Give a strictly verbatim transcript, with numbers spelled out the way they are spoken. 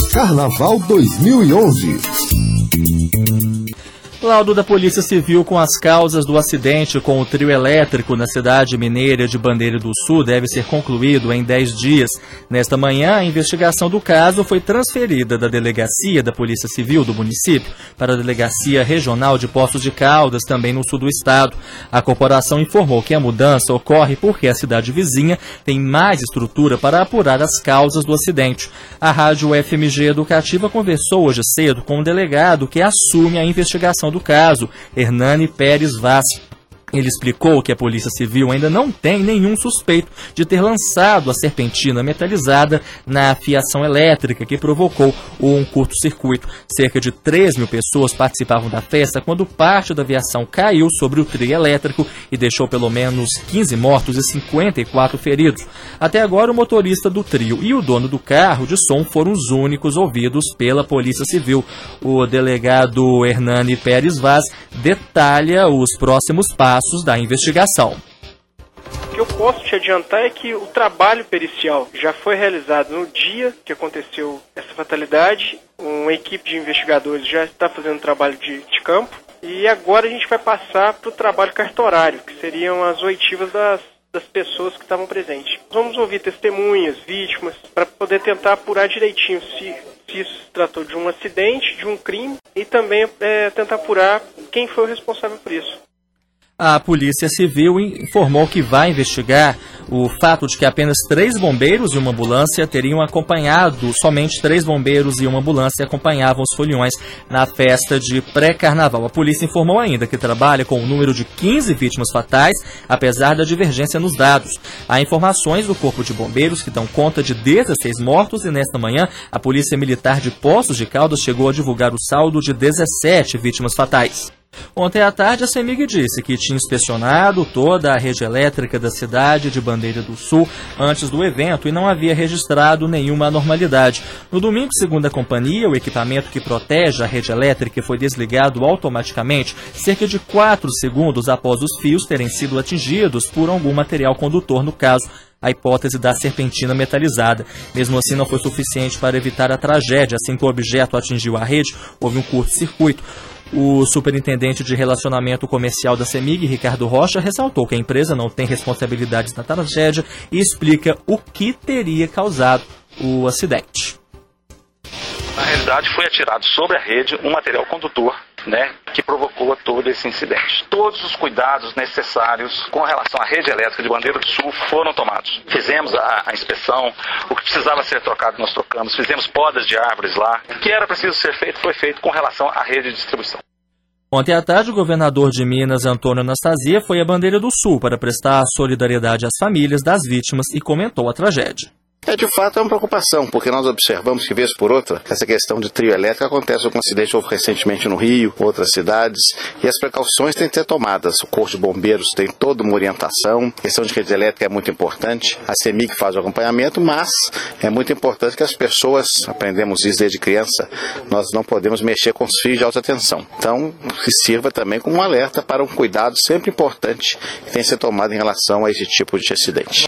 Carnaval dois mil e onze. Laudo da Polícia Civil com as causas do acidente com o trio elétrico na cidade mineira de Bandeira do Sul deve ser concluído em dez dias. Nesta manhã, a investigação do caso foi transferida da Delegacia da Polícia Civil do município para a Delegacia Regional de Poços de Caldas, também no sul do estado. A corporação informou que a mudança ocorre porque a cidade vizinha tem mais estrutura para apurar as causas do acidente. A Rádio F M G Educativa conversou hoje cedo com um delegado que assume a investigação do caso, Hernani Pérez Vaz. Ele explicou que a Polícia Civil ainda não tem nenhum suspeito de ter lançado a serpentina metalizada na fiação elétrica que provocou um curto-circuito. Cerca de três mil pessoas participavam da festa quando parte da aviação caiu sobre o trio elétrico e deixou pelo menos quinze mortos e cinquenta e quatro feridos. Até agora, o motorista do trio e o dono do carro de som foram os únicos ouvidos pela Polícia Civil. O delegado Hernani Pérez Vaz detalha os próximos passos da investigação. O que eu posso te adiantar é que o trabalho pericial já foi realizado no dia que aconteceu essa fatalidade. Uma equipe de investigadores já está fazendo um trabalho de, de campo e agora a gente vai passar para o trabalho cartorário, que seriam as oitivas das, das pessoas que estavam presentes. Vamos ouvir testemunhas, vítimas, para poder tentar apurar direitinho se, se isso se tratou de um acidente, de um crime e também é, tentar apurar quem foi o responsável por isso. A Polícia Civil informou que vai investigar o fato de que apenas três bombeiros e uma ambulância teriam acompanhado, somente três bombeiros e uma ambulância acompanhavam os foliões na festa de pré-carnaval. A polícia informou ainda que trabalha com o número de quinze vítimas fatais, apesar da divergência nos dados. Há informações do Corpo de Bombeiros que dão conta de dezesseis mortos e nesta manhã a Polícia Militar de Poços de Caldas chegou a divulgar o saldo de dezessete vítimas fatais. Ontem à tarde, a CEMIG disse que tinha inspecionado toda a rede elétrica da cidade de Bandeira do Sul antes do evento e não havia registrado nenhuma anormalidade. No domingo, segundo a companhia, o equipamento que protege a rede elétrica foi desligado automaticamente cerca de quatro segundos após os fios terem sido atingidos por algum material condutor, no caso, a hipótese da serpentina metalizada. Mesmo assim, não foi suficiente para evitar a tragédia. Assim que o objeto atingiu a rede, houve um curto-circuito. O superintendente de relacionamento comercial da CEMIG, Ricardo Rocha, ressaltou que a empresa não tem responsabilidades na tragédia e explica o que teria causado o acidente. Na realidade, foi atirado sobre a rede um material condutor, né, que provocou todo esse incidente. Todos os cuidados necessários com relação à rede elétrica de Bandeira do Sul foram tomados. Fizemos a, a inspeção, o que precisava ser trocado nós trocamos, fizemos podas de árvores lá. O que era preciso ser feito foi feito com relação à rede de distribuição. Ontem à tarde, o governador de Minas, Antônio Anastasia, foi à Bandeira do Sul para prestar solidariedade às famílias das vítimas e comentou a tragédia. É, de fato, é uma preocupação, porque nós observamos que, vez por outra, essa questão de trio elétrico acontece com um acidente houve recentemente no Rio, outras cidades, e as precauções têm que ser tomadas. O Corpo de Bombeiros tem toda uma orientação, a questão de rede elétrica é muito importante, a CEMIG faz o acompanhamento, mas é muito importante que as pessoas, aprendemos isso desde criança, nós não podemos mexer com os fios de alta tensão. Então, que sirva também como um alerta para um cuidado sempre importante que tem que ser tomado em relação a esse tipo de acidente.